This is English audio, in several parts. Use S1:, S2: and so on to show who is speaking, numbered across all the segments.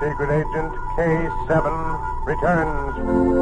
S1: Secret Agent K7 returns.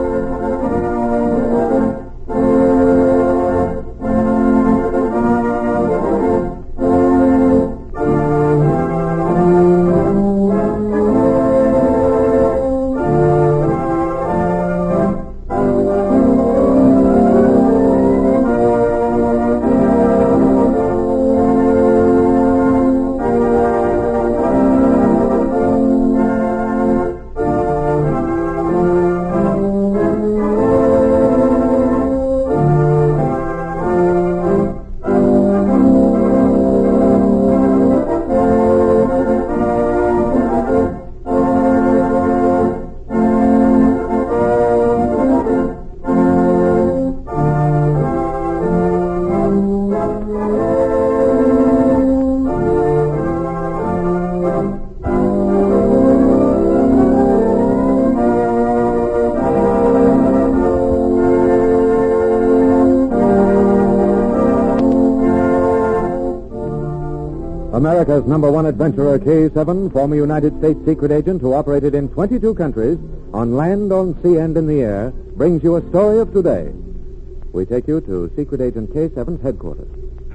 S2: America's number one adventurer, K7, former United States secret agent who operated in 22 countries, on land, on sea, and in the air, brings you a story of today. We take you to Secret Agent K7's headquarters.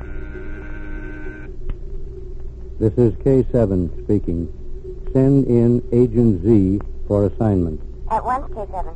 S3: This is K7 speaking. Send in Agent Z for assignment.
S4: At once, K7.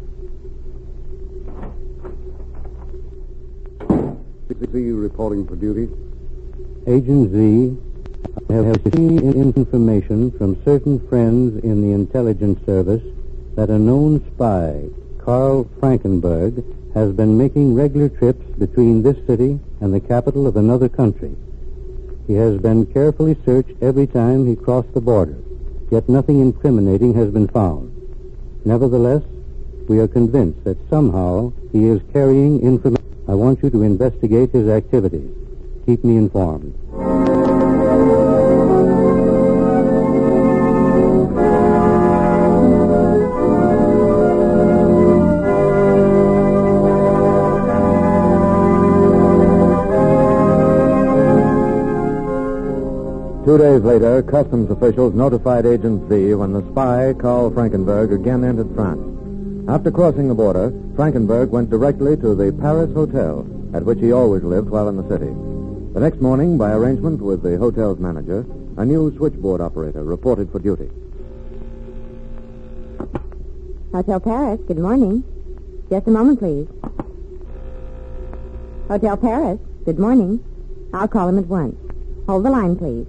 S5: Z reporting for duty.
S3: Agent Z, I have seen information from certain friends in the intelligence service that a known spy, Carl Frankenberg, has been making regular trips between this city and the capital of another country. He has been carefully searched every time he crossed the border, yet nothing incriminating has been found. Nevertheless, we are convinced that somehow he is carrying information. I want you to investigate his activities. Keep me informed.
S2: Two days later, customs officials notified Agent Z when the spy, Carl Frankenberg, again entered France. After crossing the border, Frankenberg went directly to the Paris Hotel, at which he always lived while in the city. The next morning, by arrangement with the hotel's manager, a new switchboard operator reported for duty.
S4: Hotel Paris, good morning. Just a moment, please. Hotel Paris, good morning. I'll call him at once. Hold the line, please.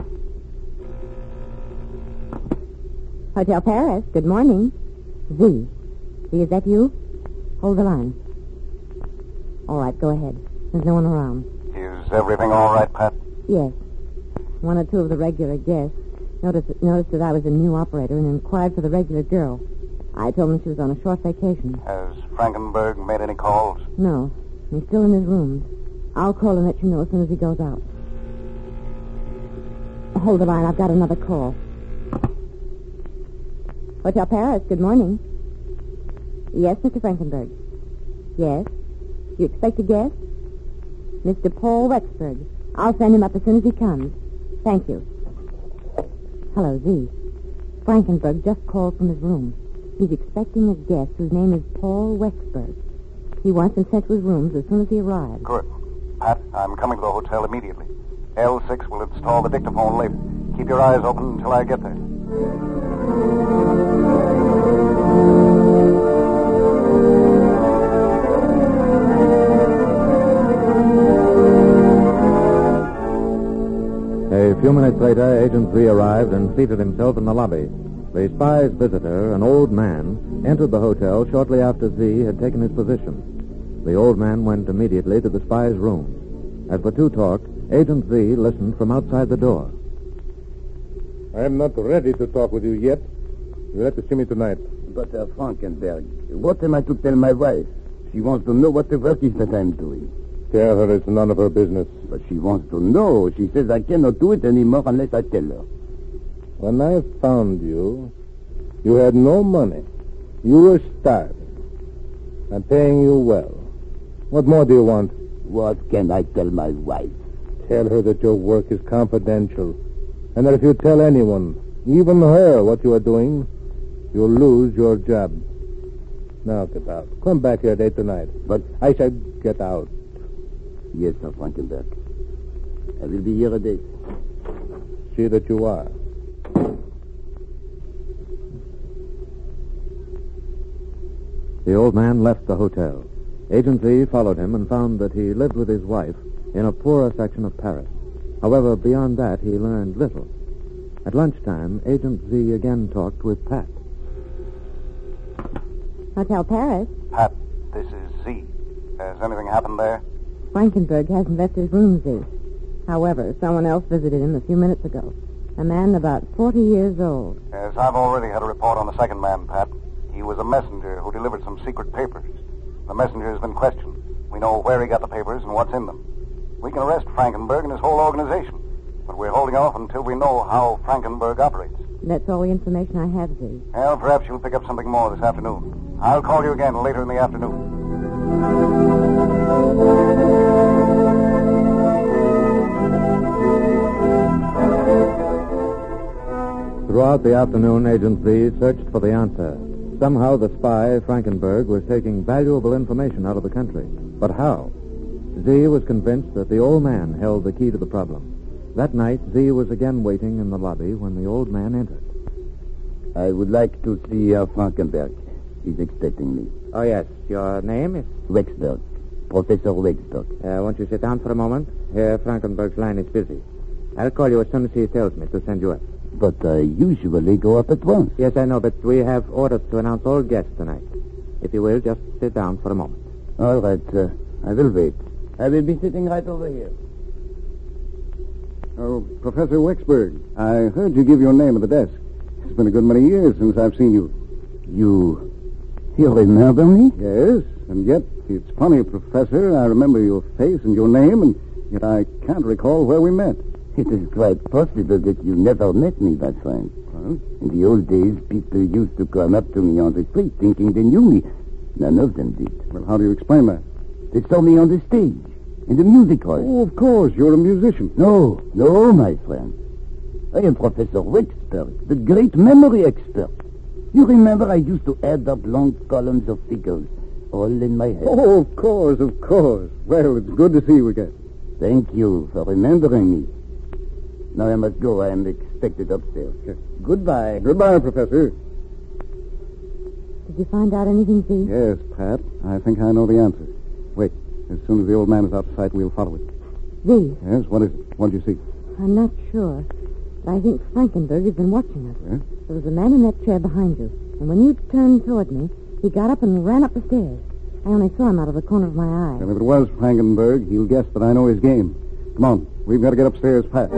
S4: Hotel Paris, good morning. Z. Z, is that you? Hold the line. All right, go ahead. There's no one around.
S1: Is everything all right, Pat?
S4: Yes. One or two of the regular guests noticed that I was a new operator and inquired for the regular girl. I told them she was on a short vacation.
S1: Has Frankenberg made any calls?
S4: No. He's still in his room. I'll call and let you know as soon as he goes out. Hold the line. I've got another call. Hotel Paris, good morning. Yes, Mr. Frankenberg. Yes? You expect a guest? Mr. Paul Wexberg. I'll send him up as soon as he comes. Thank you. Hello, Z. Frankenberg just called from his room. He's expecting a guest whose name is Paul Wexberg. He wants him sent to his rooms as soon as he arrives.
S1: Good. Pat, I'm coming to the hotel immediately. L6 will install the dictaphone later. Keep your eyes open until I get there.
S2: A few minutes later, Agent Z arrived and seated himself in the lobby. The spy's visitor, an old man, entered the hotel shortly after Z had taken his position. The old man went immediately to the spy's room. As the two talked, Agent Z listened from outside the door.
S5: I am not ready to talk with you yet. You'll have to see me tonight.
S6: But, Frankenberg, what am I to tell my wife? She wants to know what the work is that I'm doing.
S5: Tell her it's none of her business.
S6: But she wants to know. She says I cannot do it anymore unless I tell her.
S5: When I found you, you had no money. You were starving. I'm paying you well. What more do you want?
S6: What can I tell my wife?
S5: Tell her that your work is confidential, and that if you tell anyone, even her, what you are doing, you'll lose your job. Now get out. Come back here at 8 tonight.
S6: But
S5: I said get out.
S6: yes, Sir Frankenberg. I will be here at 8.
S5: See that you are.
S2: The old man left the hotel. Agent Z followed him and found that he lived with his wife in a poorer section of Paris. However, beyond that, he learned little. At lunchtime, Agent Z again talked with Pat.
S4: Hotel Paris.
S1: Pat, this is Z. Has anything happened there?
S4: Frankenberg hasn't left his room, Z. However, someone else visited him a few minutes ago. A man about 40 years old.
S1: Yes, I've already had a report on the second man, Pat. He was a messenger who delivered some secret papers. The messenger has been questioned. We know where he got the papers and what's in them. We can arrest Frankenberg and his whole organization, but we're holding off until we know how Frankenberg operates.
S4: That's all the information I have, Z.
S1: Well, perhaps you'll pick up something more this afternoon. I'll call you again later in the afternoon.
S2: Throughout the afternoon, Agent Z searched for the answer. Somehow the spy, Frankenberg, was taking valuable information out of the country. But how? Z was convinced that the old man held the key to the problem. That night, Z was again waiting in the lobby when the old man entered.
S6: I would like to see Herr Frankenberg. He's expecting me.
S7: Oh, yes. Your name is?
S6: Wexberg. Professor Wexberg.
S7: Won't you sit down for a moment? Herr Frankenberg's line is busy. I'll call you as soon as he tells me to send you up.
S6: But I usually go up at once.
S7: Yes, I know, but we have orders to announce all guests tonight. If you will, just sit down for a moment.
S6: All right, sir. I will wait. I will be sitting right over here.
S5: Oh, Professor Wexberg, I heard you give your name at the desk. It's been a good many years since I've seen you.
S6: You remember me?
S5: Yes, and yet it's funny, Professor. I remember your face and your name, and yet I can't recall where we met.
S6: It is quite possible that you never met me, my friend.
S5: Huh?
S6: In the old days, people used to come up to me on the street thinking they knew me. None of them did.
S5: Well, how do you explain that?
S6: They saw me on the stage, in the music hall.
S5: Oh, of course, you're a musician.
S6: No, my friend. I am Professor Wexberg, the great memory expert. You remember I used to add up long columns of figures, all in my head.
S5: Oh, of course. Well, it's good to see you again.
S6: Thank you for remembering me. Now I must go. I am expected upstairs.
S5: Goodbye. Goodbye, Professor.
S4: Did you find out anything, Z?
S5: Yes, Pat. I think I know the answer. Wait. As soon as the old man is out of sight, we'll follow it.
S4: Z,
S5: Yes? What is it? What did you see?
S4: I'm not sure, but I think Frankenberg has been watching us.
S5: Yes?
S4: There was a man in that chair behind you, and when you turned toward me, he got up and ran up the stairs. I only saw him out of the corner of my eye.
S5: And if it was Frankenberg, he'll guess that I know his game. Come on. We've got to get upstairs, Pat.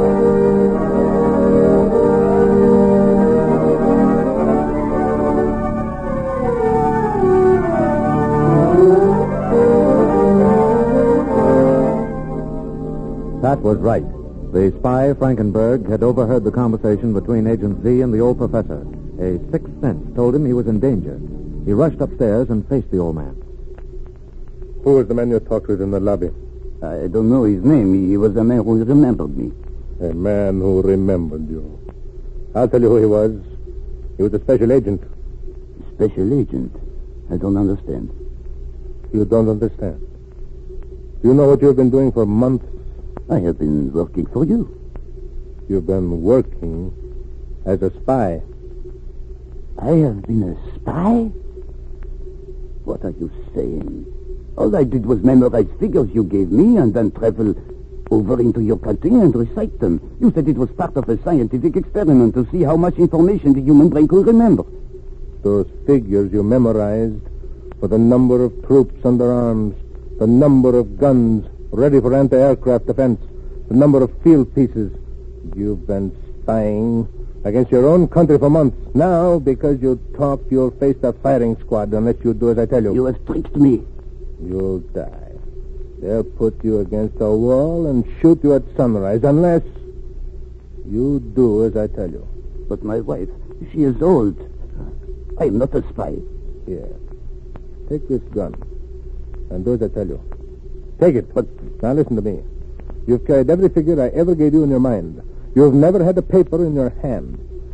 S2: Pat was right. The spy, Frankenberg, had overheard the conversation between Agent Z and the old professor. A sixth sense told him he was in danger. He rushed upstairs and faced the old man.
S5: Who was the man you talked with in the lobby?
S6: I don't know his name. He was a man who remembered me.
S5: A man who remembered you. I'll tell you who he was. He was a special agent.
S6: Special agent? I don't understand.
S5: You don't understand. Do you know what you've been doing for months?
S6: I have been working for you.
S5: You've been working as a spy.
S6: I have been a spy? What are you saying? All I did was memorize figures you gave me and then travel over into your country and recite them. You said it was part of a scientific experiment to see how much information the human brain could remember.
S5: Those figures you memorized for the number of troops under arms, the number of guns ready for anti-aircraft defense, the number of field pieces. You've been spying against your own country for months. Now, because you talk, you'll face the firing squad unless you do as I tell you.
S6: You have tricked me.
S5: You'll die. They'll put you against a wall and shoot you at sunrise unless you do as I tell you.
S6: But my wife, she is old. I am not a spy.
S5: Here. Take this gun and do as I tell you. Take it. But now listen to me. You've carried every figure I ever gave you in your mind. You've never had a paper in your hand.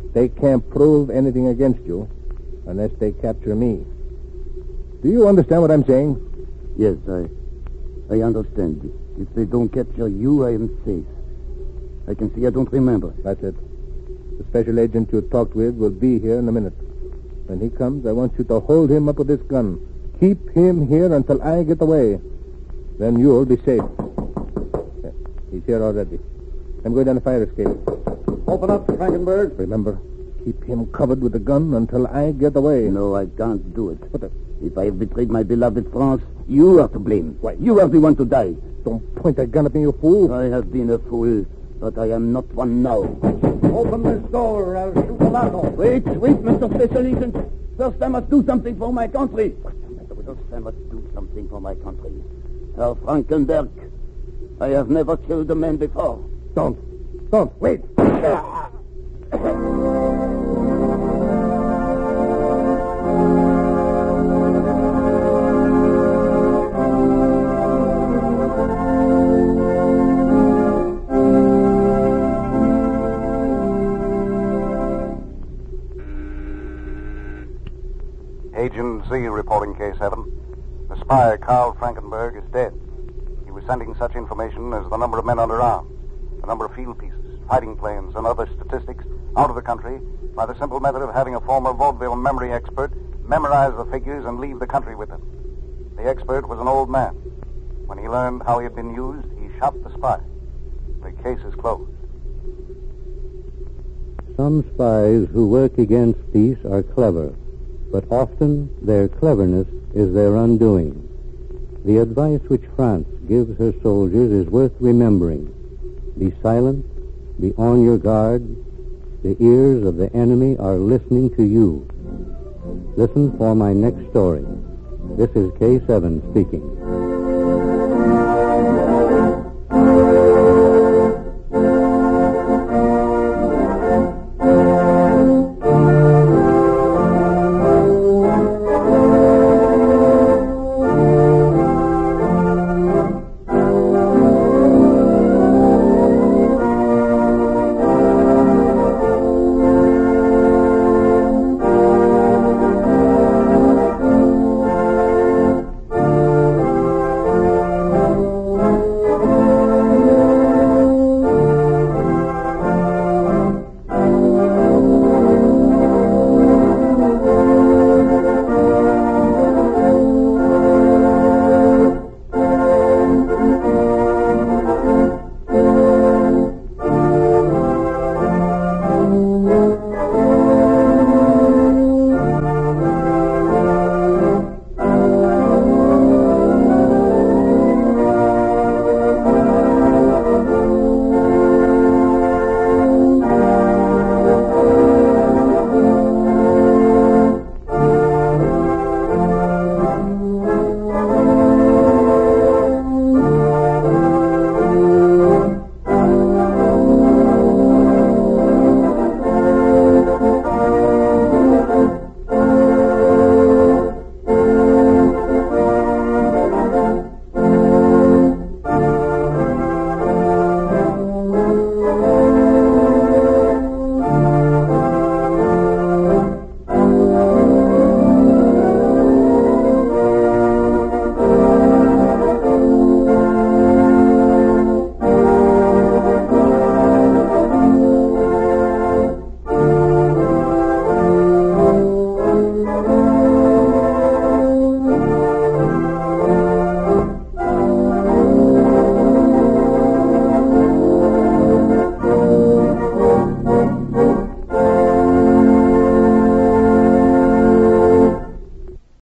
S5: They can't prove anything against you unless they capture me. Do you understand what I'm saying?
S6: Yes, I understand. If they don't capture you, I am safe. I can see I don't remember.
S5: That's it. The special agent you talked with will be here in a minute. When he comes, I want you to hold him up with this gun. Keep him here until I get away. Then you'll be safe. Yeah, he's here already. I'm going down the fire escape.
S6: Open up, Frankenberg.
S5: Remember, keep him covered with the gun until I get away.
S6: No, I can't do it.
S5: What the...
S6: If I have betrayed my beloved France, you are to blame.
S5: Why?
S6: You are the one to die.
S5: Don't point that gun at me, you fool.
S6: I have been a fool, but I am not one now.
S8: Open this door, or I'll shoot the lock off.
S6: Wait, Mr. Special Agent. First, I must do something for my country. First, I must do something for my country. Herr Frankenberg, I have never killed a man before.
S5: Don't. Wait.
S1: Agent Z reporting Case 7. The spy, Karl Frankenberg, is dead. He was sending such information as the number of men under arms, the number of field pieces, fighting planes, and other statistics out of the country by the simple method of having a former vaudeville memory expert memorize the figures and leave the country with them. The expert was an old man. When he learned how he had been used, he shot the spy. The case is closed.
S3: Some spies who work against peace are clever, but often their cleverness is their undoing. The advice which France gives her soldiers is worth remembering. Be silent, be on your guard. The ears of the enemy are listening to you. Listen for my next story. This is K7 speaking.